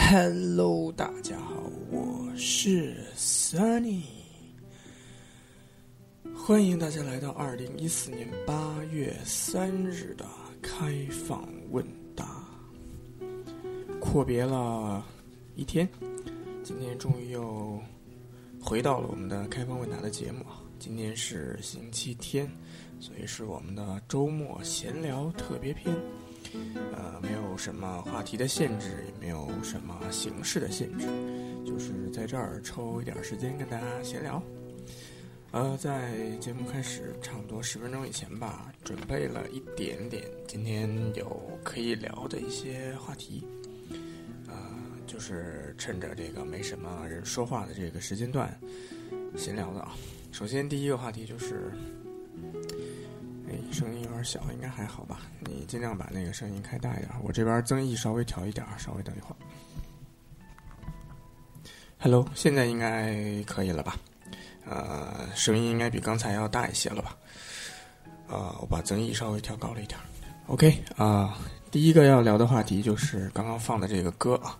Hello， 大家好，我是 Sunny， 欢迎大家来到2014年8月3日的开放问答。阔别了一天，今天终于又回到了我们的开放问答的节目。今天是星期天，所以是我们的周末闲聊特别篇。没有什么话题的限制，也没有什么形式的限制，就是在这儿抽一点时间跟大家闲聊。在节目开始差不多10分钟以前吧，准备了一点点今天有可以聊的一些话题。就是趁着这个没什么人说话的这个时间段闲聊的啊。首先第一个话题就是，声音有点小，应该还好吧？你尽量把那个声音开大一点，我这边增益稍微调一点，稍微等一会儿。Hello， 现在应该可以了吧？声音应该比刚才要大一些了吧？我把增益稍微调高了一点。OK 第一个要聊的话题就是刚刚放的这个歌啊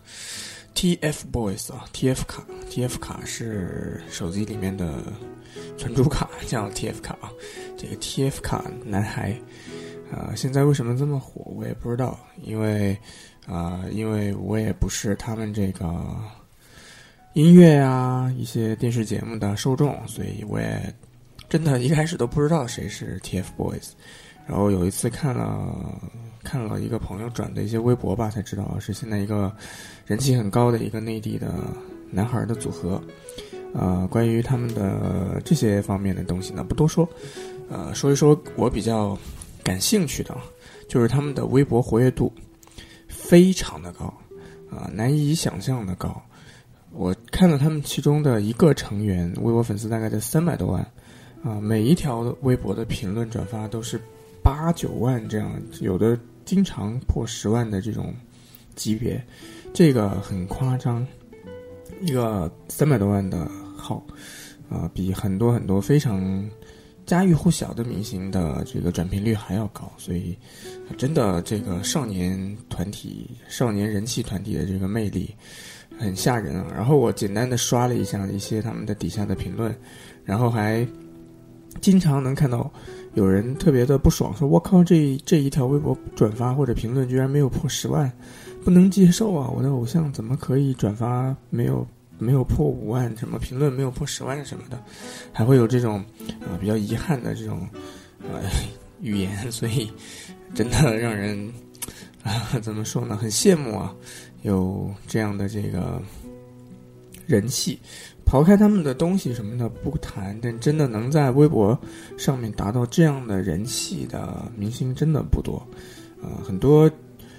，TFBOYS 啊 ，TF 卡是手机里面的存储卡，叫 TF 卡啊。这个 TF 卡男孩，现在为什么这么火，我也不知道，因为我也不是他们这个音乐啊一些电视节目的受众，所以我也真的一开始都不知道谁是 TFBOYS。然后有一次看了一个朋友转的一些微博吧，才知道是现在一个人气很高的一个内地的男孩的组合。关于他们的这些方面的东西呢，不多说。说一说我比较感兴趣的，就是他们的微博活跃度非常的高，难以想象的高。我看了他们其中的一个成员，微博粉丝大概在300多万，每一条微博的评论转发都是8、9万这样，有的经常破10万的这种级别，这个很夸张。一个300多万的号，比很多很多非常家喻户晓的明星的这个转评率还要高，所以真的这个少年人气团体的这个魅力很吓人啊。然后我简单的刷了一下一些他们的底下的评论，然后还经常能看到有人特别的不爽，说我靠，这一条微博转发或者评论居然没有破10万，不能接受啊！我的偶像怎么可以转发没有破5万，什么评论没有破10万什么的，还会有这种比较遗憾的这种语言，所以真的让人怎么说呢，很羡慕啊，有这样的这个人气。刨开他们的东西什么的不谈，但真的能在微博上面达到这样的人气的明星真的不多，很多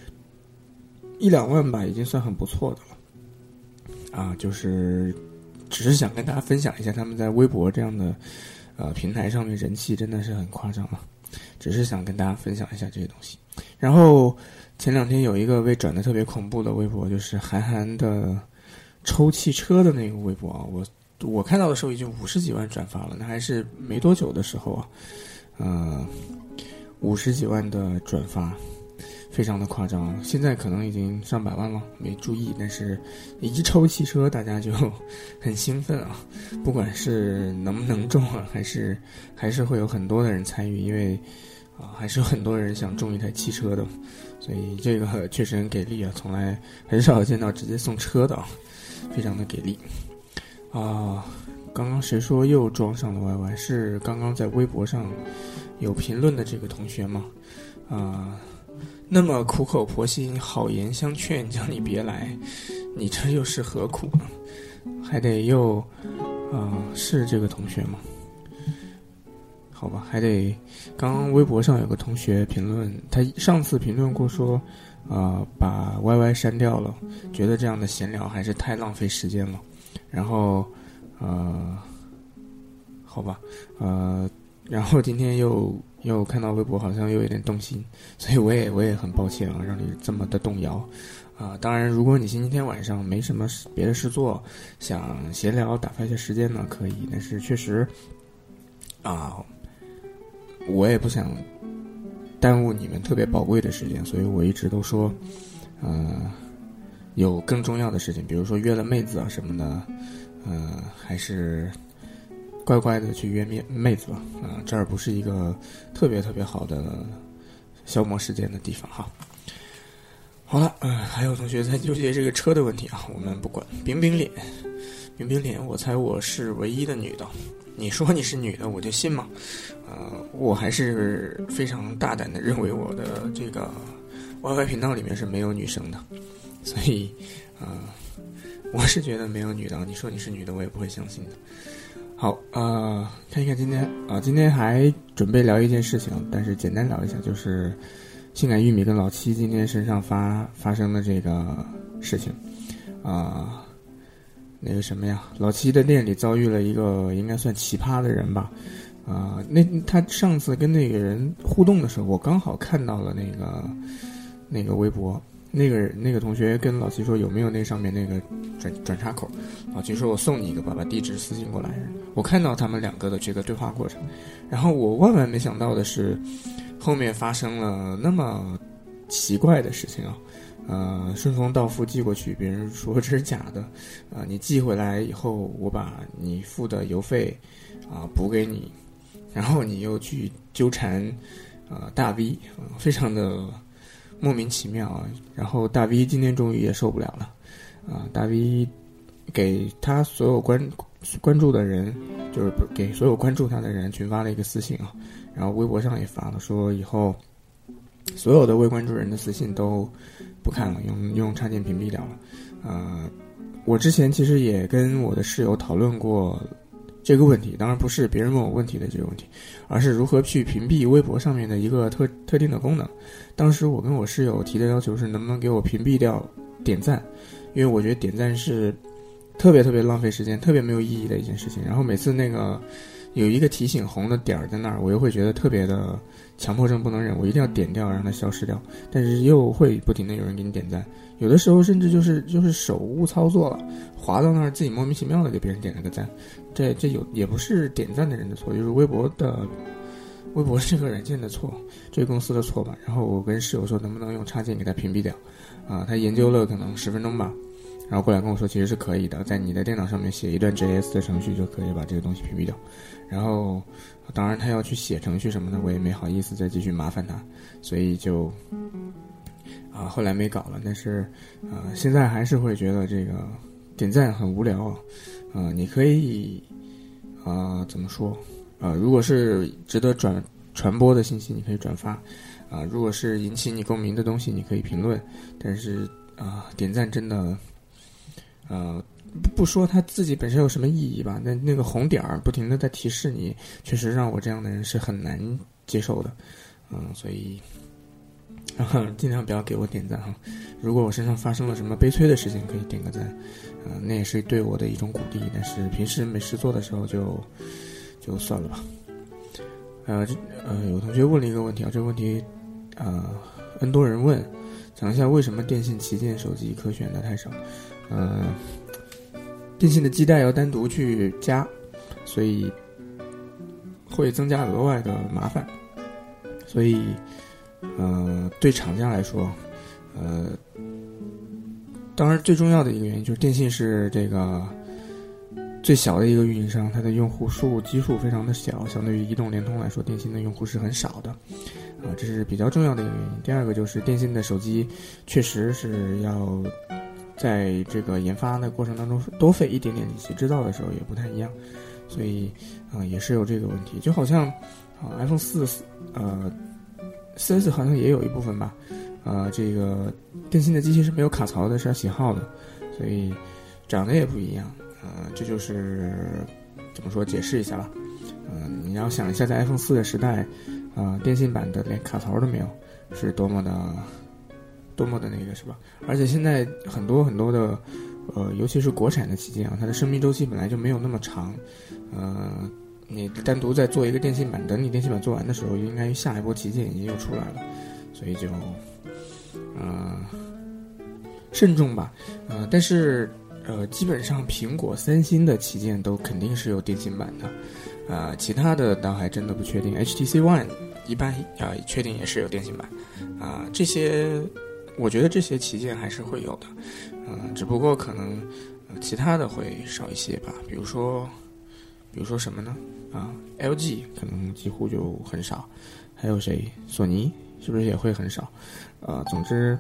1、2万吧，已经算很不错的了。就是只是想跟大家分享一下他们在微博这样的平台上面人气真的是很夸张啊，只是想跟大家分享一下这些东西。然后前2天有一个被转得特别恐怖的微博，就是韩寒的抽汽车的那个微博啊，我看到的时候已经50几万转发了，那还是没多久的时候啊，50几万的转发，非常的夸张。现在可能已经上百万了，没注意，但是一抽汽车大家就很兴奋啊，不管是能不能中啊，还是会有很多的人参与，因为还是有很多人想中一台汽车的，所以这个确实很给力啊，从来很少见到直接送车的啊，非常的给力刚刚谁说又装上了 YY？ 是刚刚在微博上有评论的这个同学吗？那么苦口婆心好言相劝叫你别来，你这又是何苦呢？还得又是这个同学吗？好吧，还得刚刚微博上有个同学评论，他上次评论过说把 YY 删掉了，觉得这样的闲聊还是太浪费时间了。然后好吧，然后今天又看到微博好像又有点动心，所以我也很抱歉啊，让你这么的动摇当然如果你星期天晚上没什么别的事做，想闲聊打发一下时间呢可以，但是确实我也不想耽误你们特别宝贵的时间，所以我一直都说有更重要的事情，比如说约了妹子啊什么的，还是乖乖的去约妹子吧。这儿不是一个特别特别好的消磨时间的地方哈。好了，还有同学在纠结这个车的问题啊，我们不管。饼饼脸，我猜我是唯一的女的。你说你是女的，我就信吗？我还是非常大胆的认为我的这个 YY 频道里面是没有女生的，所以我是觉得没有女的。你说你是女的，我也不会相信的。好，看一看今天还准备聊一件事情，但是简单聊一下，就是性感玉米跟老七今天身上发生的这个事情，那个什么呀，老七的店里遭遇了一个应该算奇葩的人吧，他上次跟那个人互动的时候，我刚好看到了那个微博，那个同学跟老七说有没有那上面那个转插口，老七说我送你一个吧，把地址私信过来。我看到他们两个的这个对话过程，然后我万万没想到的是，后面发生了那么奇怪的事情啊。顺丰到付寄过去，别人说这是假的，你寄回来以后，我把你付的邮费补给你，然后你又去纠缠大 V，非常的莫名其妙啊。然后大 V 今天终于也受不了了，大 V 给他所有关注的人，就是给所有关注他的人群发了一个私信啊，然后微博上也发了，说以后所有的未关注人的私信都不看了，用插件屏蔽掉了。我之前其实也跟我的室友讨论过这个问题，当然不是别人问我问题的这个问题，而是如何去屏蔽微博上面的一个特定的功能。当时我跟我室友提的要求是能不能给我屏蔽掉点赞，因为我觉得点赞是特别特别浪费时间，特别没有意义的一件事情。然后每次那个有一个提醒红的点在那儿，我又会觉得特别的强迫症不能忍，我一定要点掉让它消失掉，但是又会不停的有人给你点赞，有的时候甚至就是手误操作了，滑到那儿自己莫名其妙的给别人点了个赞，这也不是点赞的人的错，就是微博这个软件的错，这个公司的错吧。然后我跟室友说能不能用插件给它屏蔽掉，他研究了可能10分钟吧，然后过来跟我说其实是可以的，在你的电脑上面写一段 JS 的程序就可以把这个东西屏蔽掉。然后当然他要去写程序什么的，我也没好意思再继续麻烦他，所以就后来没搞了。但是现在还是会觉得这个点赞很无聊你可以怎么说如果是值得传播的信息你可以转发如果是引起你共鸣的东西你可以评论，但是点赞真的不说它自己本身有什么意义吧，那个红点儿不停的在提示你，确实让我这样的人是很难接受的。所以尽量不要给我点赞哈。如果我身上发生了什么悲催的事情，可以点个赞，那也是对我的一种鼓励。但是平时没事做的时候就算了吧。有同学问了一个问题这个问题N 多人问，讲一下为什么电信旗舰手机可选的太少。电信的基带要单独去加，所以会增加额外的麻烦。所以对厂家来说当然最重要的一个原因就是电信是这个最小的一个运营商，它的用户基数非常的小，相对于移动联通来说，电信的用户是很少的这是比较重要的一个原因。第二个就是电信的手机确实是要在这个研发的过程当中多费一点点力气，制造的时候也不太一样，所以也是有这个问题。就好像iPhone 4S 好像也有一部分吧这个电信的机器是没有卡槽的，是要写号的，所以长得也不一样这就是怎么说解释一下吧你要想一下在 iPhone 4的时代电信版的连卡槽都没有，是多么的那个是吧？而且现在很多很多的尤其是国产的旗舰它的生命周期本来就没有那么长你单独再做一个电信版，等你电信版做完的时候应该下一波旗舰已经又出来了，所以就慎重吧但是基本上苹果三星的旗舰都肯定是有电信版的其他的倒还真的不确定。HTC One 一般确定也是有电信版这些我觉得这些旗舰还是会有的，只不过可能其他的会少一些吧。比如说什么呢？LG 可能几乎就很少，还有谁？索尼是不是也会很少？总之，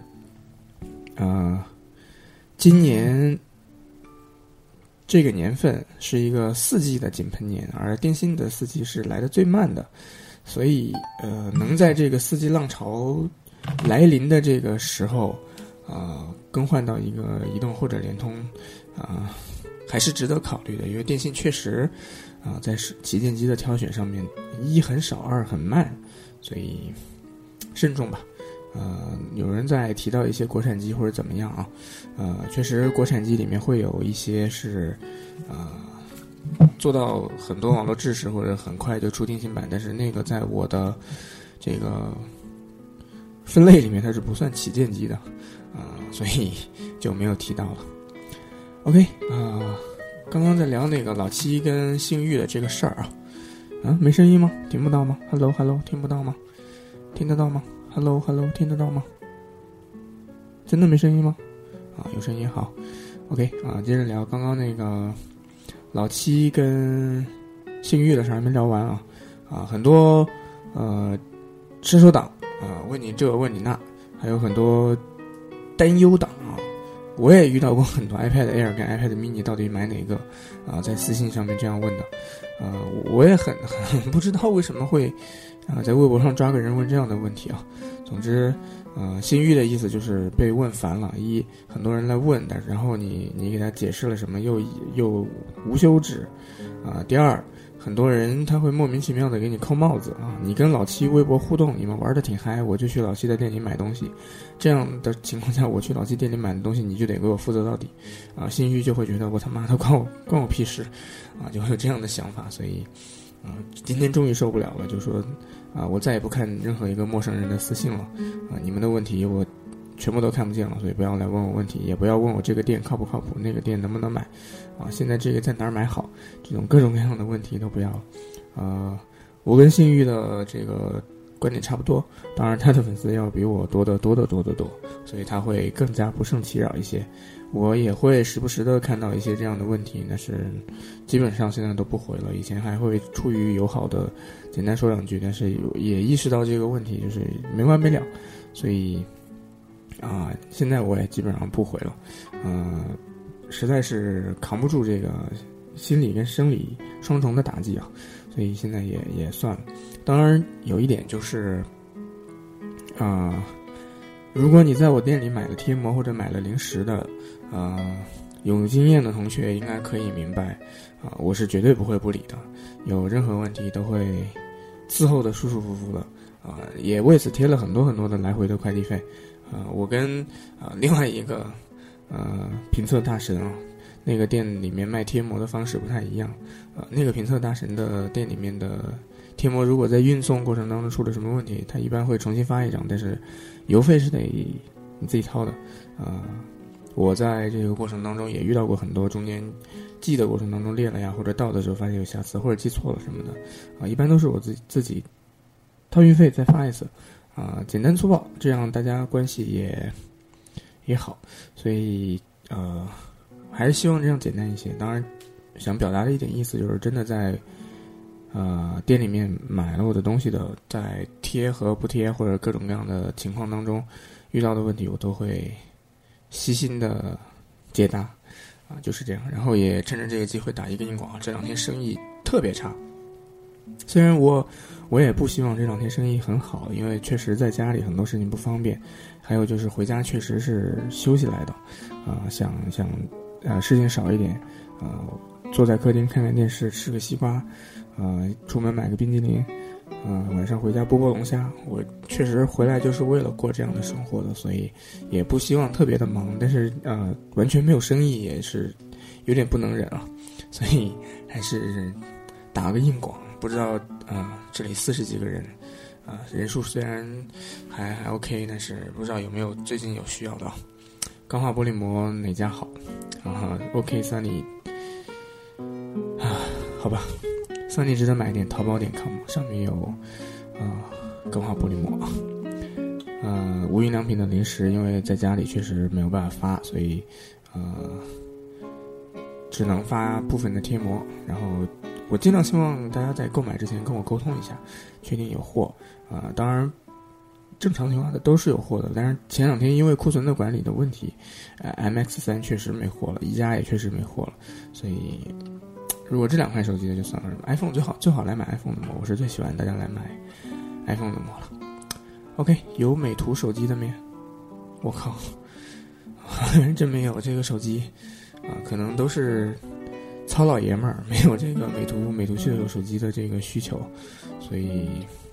今年这个年份是一个4G 的井喷年，而电信的4G 是来得最慢的，所以能在这个4G 浪潮来临的这个时候，更换到一个移动或者联通，还是值得考虑的，因为电信确实在旗舰机的挑选上面，一很少，二很慢，所以慎重吧。有人在提到一些国产机或者怎么样啊，确实国产机里面会有一些是做到很多网络支持或者很快就出电信版，但是那个在我的这个分类里面它是不算旗舰机的，所以就没有提到了。OK 刚刚在聊那个老七跟性欲的这个事儿没声音吗？听不到吗？ Hello 听不到吗？听得到吗？Hello 听得到吗？真的没声音吗？有声音好。OK 接着聊刚刚那个老七跟性欲的事还没聊完很多伸手党问你这问你那，还有很多担忧党我也遇到过很多 iPad Air 跟 iPad mini 到底买哪个在私信上面这样问的，我也很不知道为什么会在微博上抓个人问这样的问题总之性欲的意思就是被问烦了，很多人来问的，然后你给他解释了什么又无休止第二，很多人他会莫名其妙的给你扣帽子你跟老七微博互动，你们玩的挺嗨，我就去老七的店里买东西，这样的情况下我去老七店里买的东西你就得给我负责到底性欲就会觉得我他妈的关我屁事就会有这样的想法，所以今天终于受不了了，就说我再也不看任何一个陌生人的私信了你们的问题我全部都看不见了，所以不要来问我问题，也不要问我这个店靠不靠谱，那个店能不能买现在这个在哪儿买好，这种各种各样的问题都不要了我跟信誉的这个观点差不多，当然他的粉丝要比我多得多，所以他会更加不胜其扰一些，我也会时不时的看到一些这样的问题，但是基本上现在都不回了，以前还会出于友好的简单说两句，但是也意识到这个问题就是没完没了，所以现在我也基本上不回了实在是扛不住这个心理跟生理双重的打击所以现在也算了。当然有一点就是如果你在我店里买了贴膜或者买了零食的有经验的同学应该可以明白我是绝对不会不理的，有任何问题都会伺候的舒舒服服的也为此贴了很多很多的来回的快递费我跟另外一个评测大神那个店里面卖贴膜的方式不太一样那个评测大神的店里面的贴膜如果在运送过程当中出了什么问题，他一般会重新发一张，但是邮费是得你自己掏的我在这个过程当中也遇到过很多中间寄的过程当中裂了呀，或者到的时候发现有瑕疵或者寄错了什么的一般都是我自己掏运费再发一次简单粗暴，这样大家关系也好，所以还是希望这样简单一些。当然想表达的一点意思就是真的在店里面买了我的东西的，在贴和不贴或者各种各样的情况当中遇到的问题我都会细心的解答就是这样。然后也趁着这个机会打一个硬广这两天生意特别差，虽然我也不希望这两天生意很好，因为确实在家里很多事情不方便，还有就是回家确实是休息来的想事情少一点坐在客厅看看电视吃个西瓜出门买个冰激凌晚上回家剥龙虾，我确实回来就是为了过这样的生活的，所以也不希望特别的忙，但是完全没有生意也是有点不能忍所以还是打个硬广。不知道这里40几个人人数虽然还 OK， 但是不知道有没有最近有需要的钢化玻璃膜哪家好OK Sunny 好吧Sunny 值得买点淘宝.com 上面有钢化玻璃膜无印良品的零食，因为在家里确实没有办法发，所以只能发部分的贴膜。然后我尽量希望大家在购买之前跟我沟通一下，确定有货。当然正常情况下都是有货的，但是前2天因为库存的管理的问题，MX3 确实没货了，宜家也确实没货了，所以如果这2款手机的就算了。iPhone 最好来买 iPhone 的膜，我是最喜欢大家来买 iPhone 的膜了。OK， 有美图手机的没？我靠，真没有这个手机可能都是糙老爷们儿，没有这个美图秀秀手机的这个需求，所以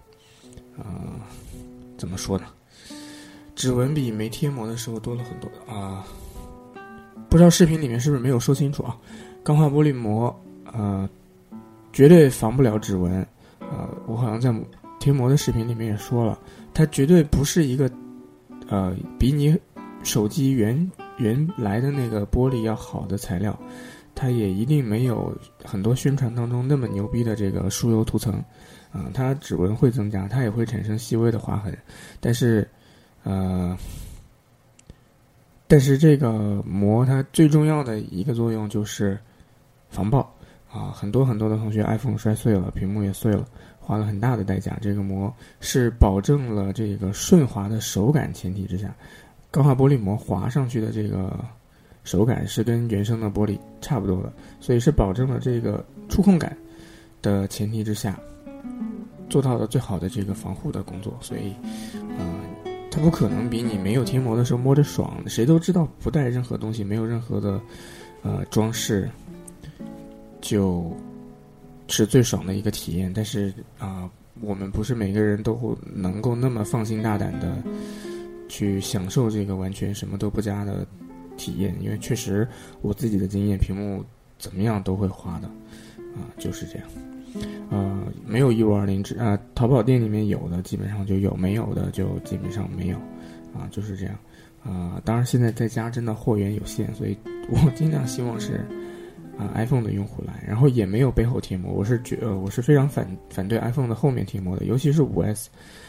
怎么说呢？指纹比没贴膜的时候多了很多不知道视频里面是不是没有说清楚啊？钢化玻璃膜绝对防不了指纹我好像在贴膜的视频里面也说了，它绝对不是一个比你手机原来的那个玻璃要好的材料，它也一定没有很多宣传当中那么牛逼的这个疏油涂层它指纹会增加，它也会产生细微的划痕，但是这个膜它最重要的一个作用就是防爆很多的同学 iPhone 摔碎了，屏幕也碎了，花了很大的代价。这个膜是保证了这个顺滑的手感前提之下，钢化玻璃膜滑上去的这个手感是跟原生的玻璃差不多的，所以是保证了这个触控感的前提之下做到了最好的这个防护的工作。所以它不可能比你没有贴膜的时候摸着爽，谁都知道不带任何东西，没有任何的装饰就是最爽的一个体验。但是我们不是每个人都能够那么放心大胆的去享受这个完全什么都不加的体验，因为确实我自己的经验，屏幕怎么样都会滑的就是这样。没有1520淘宝店里面有的基本上就有，没有的就基本上没有就是这样当然现在在家真的货源有限，所以我尽量希望是iPhone 的用户来，然后也没有背后贴膜。我是非常反对 iPhone 的后面贴膜的，尤其是 5S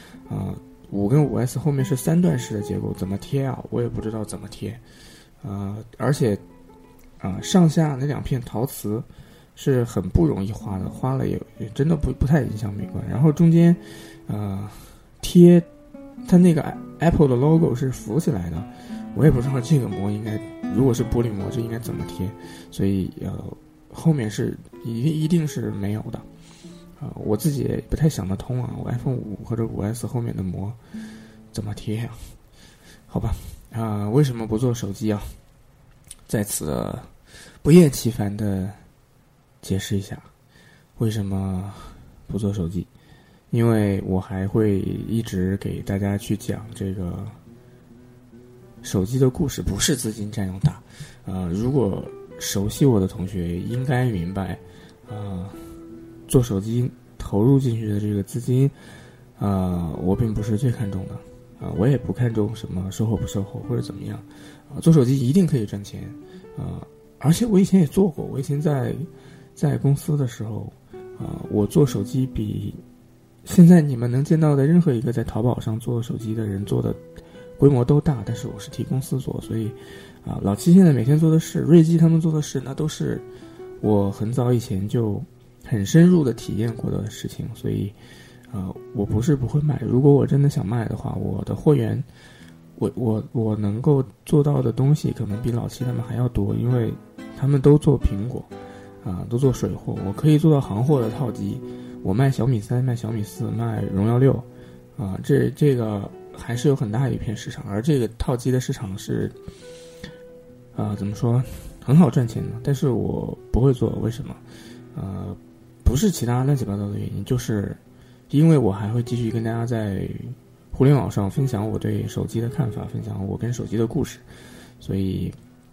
5跟 5S 后面是3段式的结构，怎么贴我也不知道怎么贴而且上下那2片陶瓷是很不容易花的，花了也真的不太影响美观。然后中间贴它那个 Apple 的 logo 是浮起来的，我也不知道这个膜应该，如果是玻璃膜这应该怎么贴，所以后面是一定是没有的我自己也不太想得通我 iPhone 5或者 5S 后面的膜怎么贴好吧为什么不做手机在此不厌其烦的解释一下为什么不做手机，因为我还会一直给大家去讲这个手机的故事，不是资金占用大如果熟悉我的同学应该明白做手机投入进去的这个资金我并不是最看重的我也不看重什么售后不售后或者怎么样做手机一定可以赚钱而且我以前也做过，我以前在公司的时候我做手机比现在你们能见到的任何一个在淘宝上做手机的人做的规模都大，但是我是替公司做，所以老七现在每天做的事，瑞基他们做的事，那都是我很早以前就很深入的体验过的事情，所以我不是不会卖，如果我真的想卖的话，我的货源我能够做到的东西可能比老七他们还要多，因为他们都做苹果都做水货，我可以做到行货的套机，我卖小米3，卖小米4，卖荣耀6这个还是有很大一片市场，而这个套机的市场是怎么说很好赚钱的，但是我不会做，为什么不是其他乱七八糟的原因，就是因为我还会继续跟大家在互联网上分享我对手机的看法，分享我跟手机的故事，所以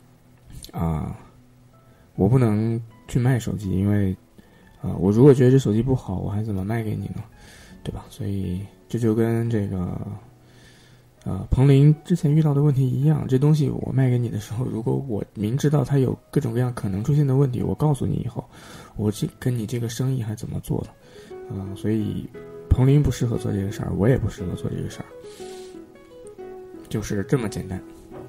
我不能去卖手机，因为我如果觉得这手机不好，我还怎么卖给你呢，对吧？所以这就跟这个彭林之前遇到的问题一样，这东西我卖给你的时候，如果我明知道它有各种各样可能出现的问题，我告诉你以后，我跟你这个生意还怎么做了所以彭林不适合做这个事儿，我也不适合做这个事儿就是这么简单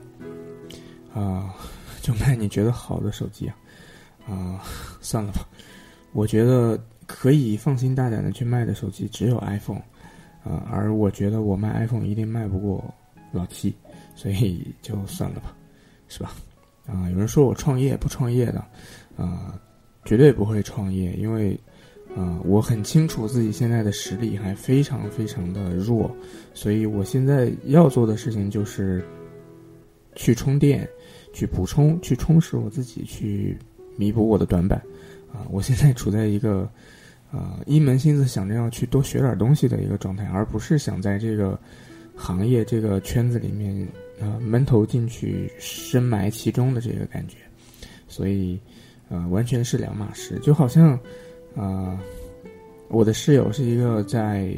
就卖你觉得好的手机算了吧，我觉得可以放心大胆的去卖的手机只有 iPhone而我觉得我卖 iPhone 一定卖不过老七，所以就算了吧，是吧？有人说我创业不创业的绝对不会创业，因为我很清楚自己现在的实力还非常非常的弱，所以我现在要做的事情就是去充电，去补充，去充实我自己，去弥补我的短板我现在处在一个一门心思想着要去多学点东西的一个状态，而不是想在这个行业这个圈子里面闷头进去深埋其中的这个感觉，所以完全是两码事。就好像我的室友是一个在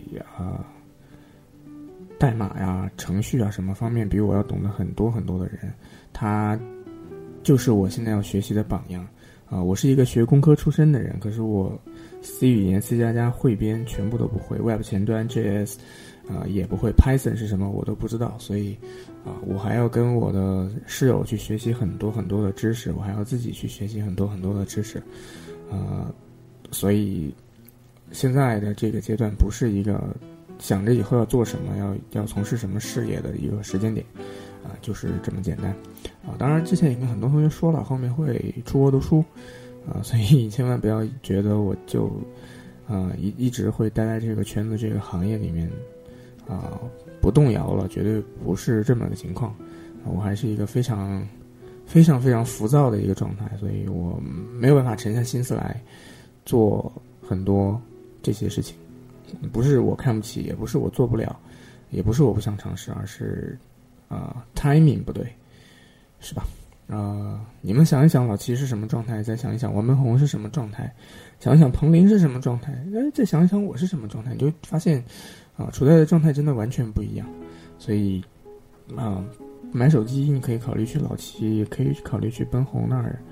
代码呀、程序什么方面比我要懂得很多很多的人，他就是我现在要学习的榜样我是一个学工科出身的人，可是我 C 语言 C++ 汇编全部都不会， Web 前端 JS也不会， Python 是什么我都不知道，所以我还要跟我的室友去学习很多很多的知识，我还要自己去学习很多很多的知识所以现在的这个阶段不是一个想着以后要做什么要从事什么事业的一个时间点就是这么简单当然之前已经很多同学说了后面会出国读书所以千万不要觉得我就一直会待在这个圈子这个行业里面不动摇了，绝对不是这么个情况我还是一个非常非常非常浮躁的一个状态，所以我没有办法沉下心思来做很多这些事情，不是我看不起，也不是我做不了，也不是我不想尝试，而是timing 不对，是吧？你们想一想老七是什么状态，再想一想王文宏是什么状态，想一想彭林是什么状态，再想一想我是什么状态，你就发现处在的状态真的完全不一样。所以买手机你可以考虑去老七，也可以考虑去奔宏那儿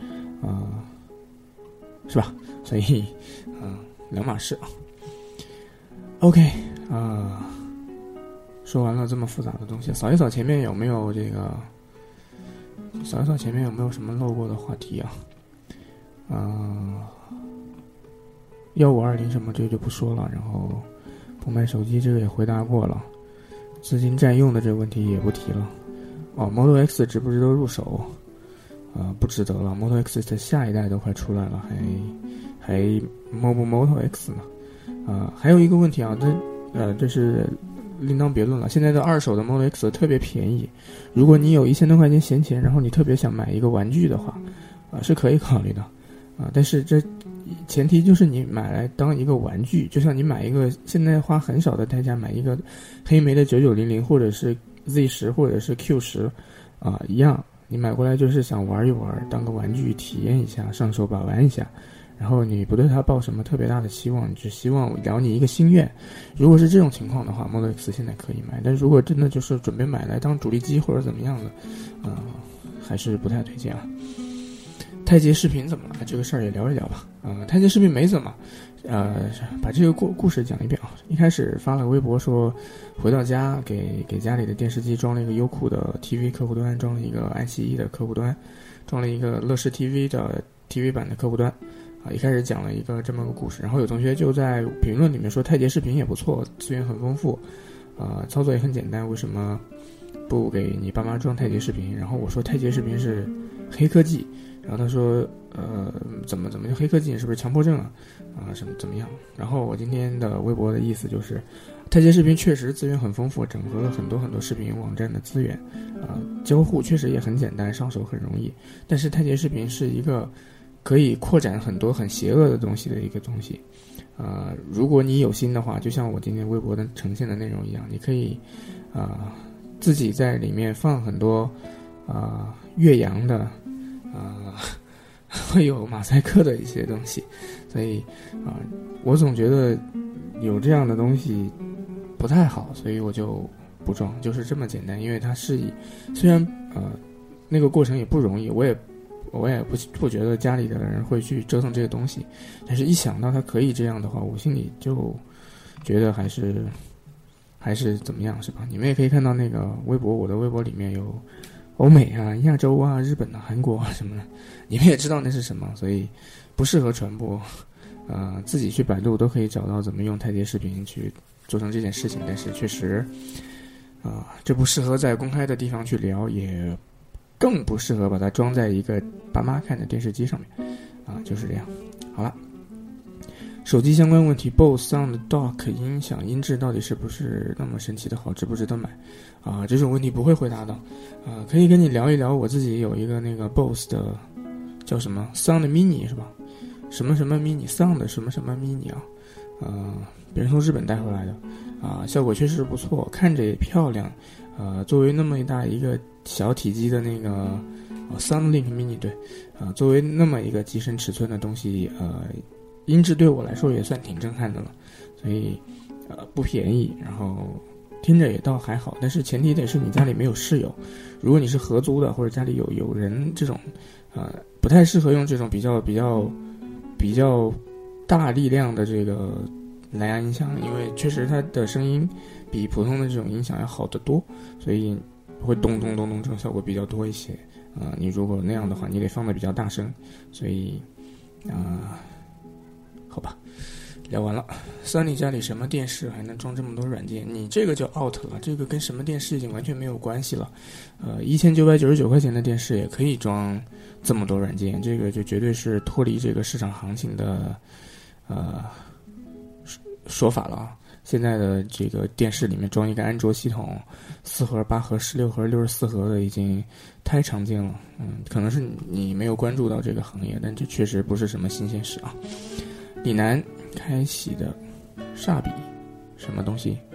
是吧？所以两码事OK 说完了这么复杂的东西，扫一扫前面有没有什么漏过的话题1520什么这个就不说了，然后不买手机这个也回答过了，资金占用的这个问题也不提了Model X 值不值得入手不值得了， Model X 的下一代都快出来了，还摸不 Model X 呢还有一个问题这是另当别论了，现在的二手的 Model X 特别便宜，如果你有1000多块钱闲钱，然后你特别想买一个玩具的话是可以考虑的但是这前提就是你买来当一个玩具，就像你买一个现在花很少的代价买一个黑莓的9900或者是 Z10 或者是 Q10一样，你买过来就是想玩一玩，当个玩具体验一下，上手把玩一下，然后你不对它抱什么特别大的希望，你只希望了你一个心愿。如果是这种情况的话 Model X 现在可以买，但如果真的就是准备买来当主力机或者怎么样的还是不太推荐太极视频怎么了？这个事儿也聊一聊吧太极视频没怎么把这个故事讲一遍一开始发了微博说回到家给家里的电视机装了一个优酷的 TV 客户端，装了一个爱奇艺的客户端，装了一个乐视 TV 的 TV 版的客户端一开始讲了一个这么个故事，然后有同学就在评论里面说太极视频也不错，资源很丰富操作也很简单，为什么不给你爸妈装太极视频？然后我说太极视频是黑科技，然后他说怎么就黑科技，是不是强迫症什么怎么样？然后我今天的微博的意思就是太极视频确实资源很丰富，整合了很多很多视频网站的资源交互确实也很简单，上手很容易，但是太极视频是一个可以扩展很多很邪恶的东西的一个东西如果你有心的话，就像我今天微博的呈现的内容一样，你可以自己在里面放很多岳阳的会有马赛克的一些东西，所以我总觉得有这样的东西不太好，所以我就不装，就是这么简单。因为它是虽然那个过程也不容易，我也不觉得家里的人会去折腾这个东西，但是一想到它可以这样的话，我心里就觉得还是还是怎么样，是吧？你们也可以看到那个微博，我的微博里面有欧美啊、亚洲啊、日本啊、韩国啊什么的，你们也知道那是什么，所以不适合传播。自己去百度都可以找到怎么用太极视频去做成这件事情，但是确实，这不适合在公开的地方去聊，也更不适合把它装在一个爸妈看的电视机上面，就是这样。好了，手机相关问题 ，BOSE Sound Dock 音响音质到底是不是那么神奇的好，值不值得买？这种问题不会回答的。可以跟你聊一聊，我自己有一个那个 BOSE 的叫什么 Sound Mini 是吧？什么什么 mini sound 什么什么 mini 别人从日本带回来的效果确实不错，看着也漂亮。作为那么大一个小体积的那个SoundLink mini 对，作为那么一个机身尺寸的东西，音质对我来说也算挺震撼的了，所以不便宜，然后听着也倒还好，但是前提得是你家里没有室友，如果你是合租的或者家里有人这种，不太适合用这种比较大力量的这个蓝牙音响，因为确实它的声音比普通的这种音响要好得多，所以会咚咚咚咚这种效果比较多一些。你如果那样的话，你得放的比较大声，所以好吧，聊完了。Sunny 家里什么电视还能装这么多软件？你这个就 out 了，这个跟什么电视已经完全没有关系了。1999块钱的电视也可以装这么多软件，这个就绝对是脱离这个市场行情的说法了。现在的这个电视里面装一个安卓系统，4核、8核、16核、64核的已经太常见了。可能是你没有关注到这个行业，但这确实不是什么新鲜事啊。李楠开启的煞笔什么东西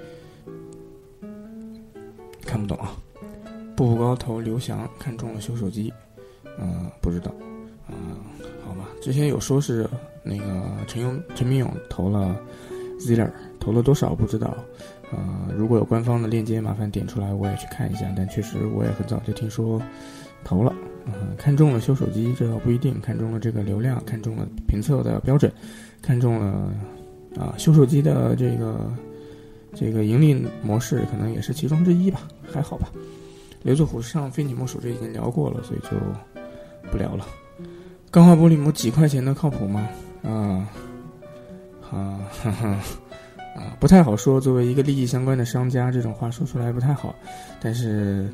看不懂啊。步步高投刘翔看中了修手机，不知道。好吧，之前有说是那个陈明勇投了 Ziller， 投了多少不知道。如果有官方的链接麻烦点出来我也去看一下，但确实我也很早就听说投了。看中了修手机这倒不一定，看中了这个流量，看中了评测的标准，看中了修手机的这个盈利模式，可能也是其中之一吧，还好吧。刘作虎上非你莫属这已经聊过了，所以就不聊了。钢化玻璃膜几块钱的靠谱吗？不太好说，作为一个利益相关的商家，这种话说出来不太好，但是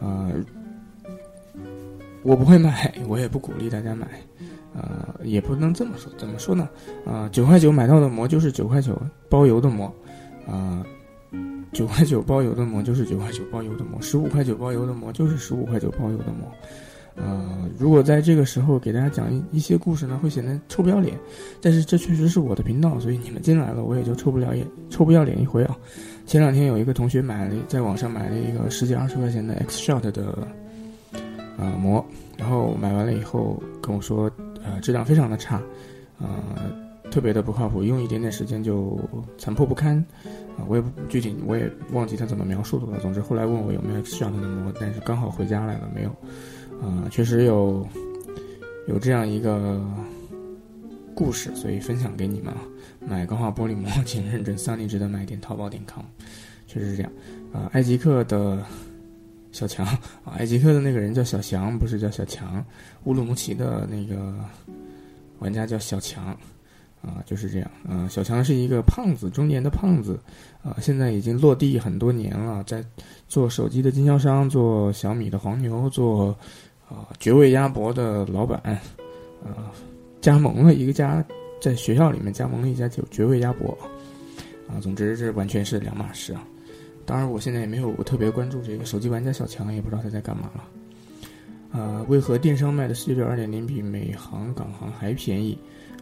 我不会买，我也不鼓励大家买，也不能这么说，怎么说呢？9块9买到的膜就是9块9包邮的膜，9块9包邮的膜就是9块9包邮的膜，15块9包邮的膜就是15块9包邮的膜。如果在这个时候给大家讲一些故事呢，会显得臭不要脸，但是这确实是我的频道，所以你们进来了，我也就臭不要脸一回啊。前2天有一个同学在网上买了一个10几20块钱的 X-Shot 的膜，然后买完了以后跟我说质量非常的差，特别的不靠谱，用一点点时间就残破不堪。我也忘记他怎么描述的了。总之后来问我有没有 X-Shot 的膜，但是刚好回家来了没有。确实有这样一个故事，所以分享给你们啊。买钢化玻璃膜请认准Sunny值得买点淘宝.com， 确实是这样。埃及克的小强埃及克的那个人叫小翔，不是叫小强。乌鲁木齐的那个玩家叫小强就是这样。小强是一个胖子，中年的胖子，现在已经落地很多年了，在做手机的经销商，做小米的黄牛，做绝味鸭脖的老板，加盟了一家，在学校里面加盟了一家绝味鸭脖总之这完全是两码事啊。当然我现在也没有特别关注这个手机玩家小强，也不知道他在干嘛了。为何电商卖的4.9 2.0比美行港行还便宜？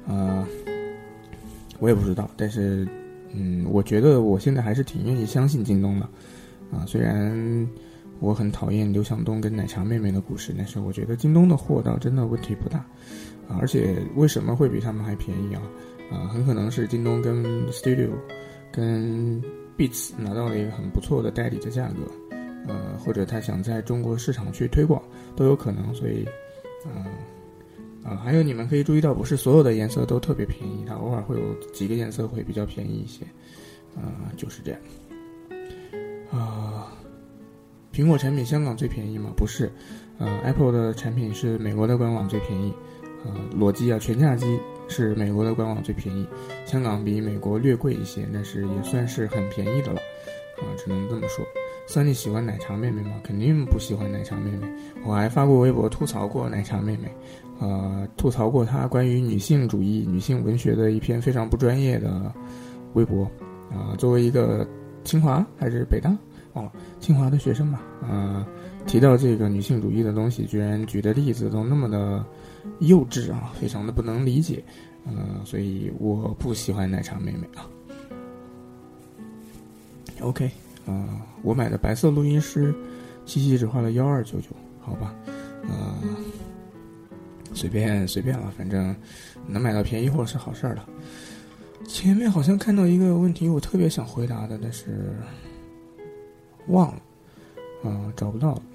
我也不知道，但是我觉得我现在还是挺愿意相信京东的虽然我很讨厌刘强东跟奶茶妹妹的故事，但是我觉得京东的货倒真的问题不大而且为什么会比他们还便宜很可能是京东跟 Studio 跟 Beats 拿到了一个很不错的代理的价格或者他想在中国市场去推广都有可能，所以还有你们可以注意到，不是所有的颜色都特别便宜，它偶尔会有几个颜色会比较便宜一些就是这样。 苹果产品香港最便宜吗？不是，Apple 的产品是美国的官网最便宜，裸机全价机是美国的官网最便宜，香港比美国略贵一些，但是也算是很便宜的了，只能这么说。Sunny 喜欢奶茶妹妹吗？肯定不喜欢奶茶妹妹，我还发过微博吐槽过奶茶妹妹，吐槽过她关于女性主义、女性文学的一篇非常不专业的微博，作为一个清华还是北大忘了清华的学生吧，提到这个女性主义的东西，居然举的例子都那么的幼稚非常的不能理解，所以我不喜欢奶茶妹妹OK，我买的白色录音师，七夕只花了1299，好吧，随便了，反正能买到便宜货是好事儿了。前面好像看到一个问题，我特别想回答的，但是忘了，找不到了，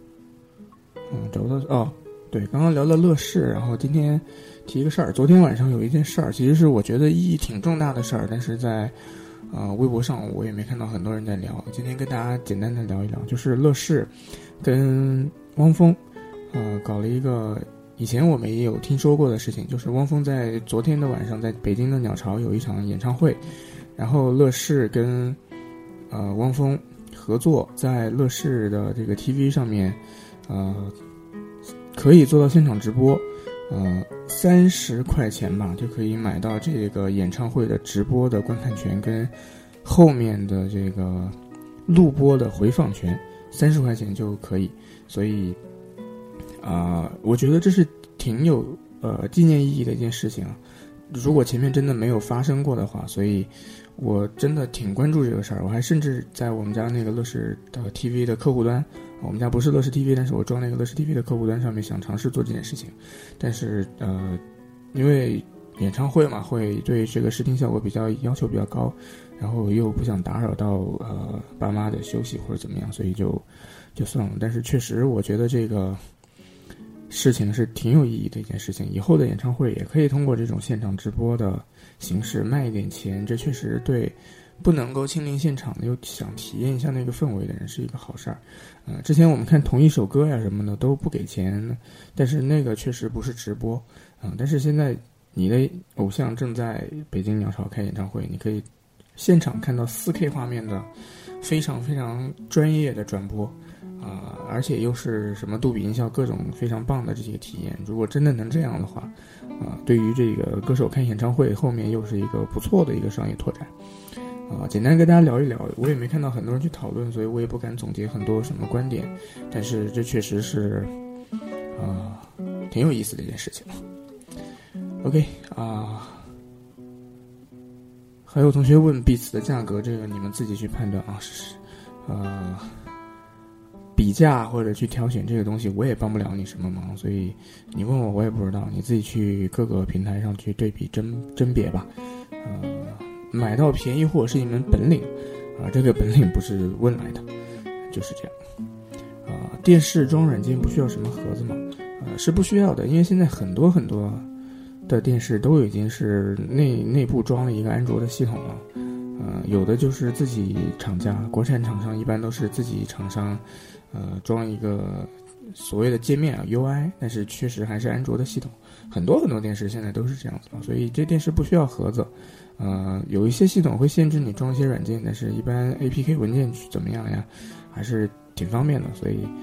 对，刚刚聊到乐视，然后今天提一个事儿，昨天晚上有一件事儿，其实是我觉得意义挺重大的事儿，但是在微博上我也没看到很多人在聊，今天跟大家简单的聊一聊，就是乐视跟汪峰搞了一个以前我们也有听说过的事情，就是汪峰在昨天的晚上在北京的鸟巢有一场演唱会，然后乐视跟汪峰合作，在乐视的这个 TV 上面可以做到现场直播，30块钱吧就可以买到这个演唱会的直播的观看权跟后面的这个录播的回放权，30块钱就可以，所以我觉得这是挺有纪念意义的一件事情啊。如果前面真的没有发生过的话，所以我真的挺关注这个事儿。我还甚至在我们家那个乐视的 TV 的客户端，我们家不是乐视 TV， 但是我装那个乐视 TV 的客户端上面想尝试做这件事情，但是因为演唱会嘛，会对这个视听效果要求比较高，然后又不想打扰到爸妈的休息或者怎么样，所以就算了。但是确实我觉得这个事情是挺有意义的一件事情，以后的演唱会也可以通过这种现场直播的形式卖一点钱，这确实对不能够亲临现场的又想体验一下那个氛围的人是一个好事儿。之前我们看同一首歌呀什么的都不给钱，但是那个确实不是直播，但是现在你的偶像正在北京鸟巢开演唱会，你可以现场看到 4K 画面的非常非常专业的转播，而且又是什么杜比音效各种非常棒的这些体验，如果真的能这样的话，对于这个歌手开演唱会后面又是一个不错的一个商业拓展。简单跟大家聊一聊，我也没看到很多人去讨论，所以我也不敢总结很多什么观点，但是这确实是挺有意思的一件事情。OK 还有同学问 Beats 的价格，这个你们自己去判断比价或者去挑选这个东西我也帮不了你什么忙，所以你问我也不知道，你自己去各个平台上去对比甄别吧。买到便宜货是一门本领这个本领不是问来的，就是这样。电视装软件不需要什么盒子吗？是不需要的，因为现在很多很多的电视都已经是内部装了一个安卓的系统了。有的就是自己厂家，国产厂商一般都是自己厂商装一个所谓的界面UI， 但是确实还是安卓的系统，很多很多电视现在都是这样子了，所以这电视不需要盒子。有一些系统会限制你装一些软件，但是一般 APK 文件怎么样呀，还是挺方便的，所以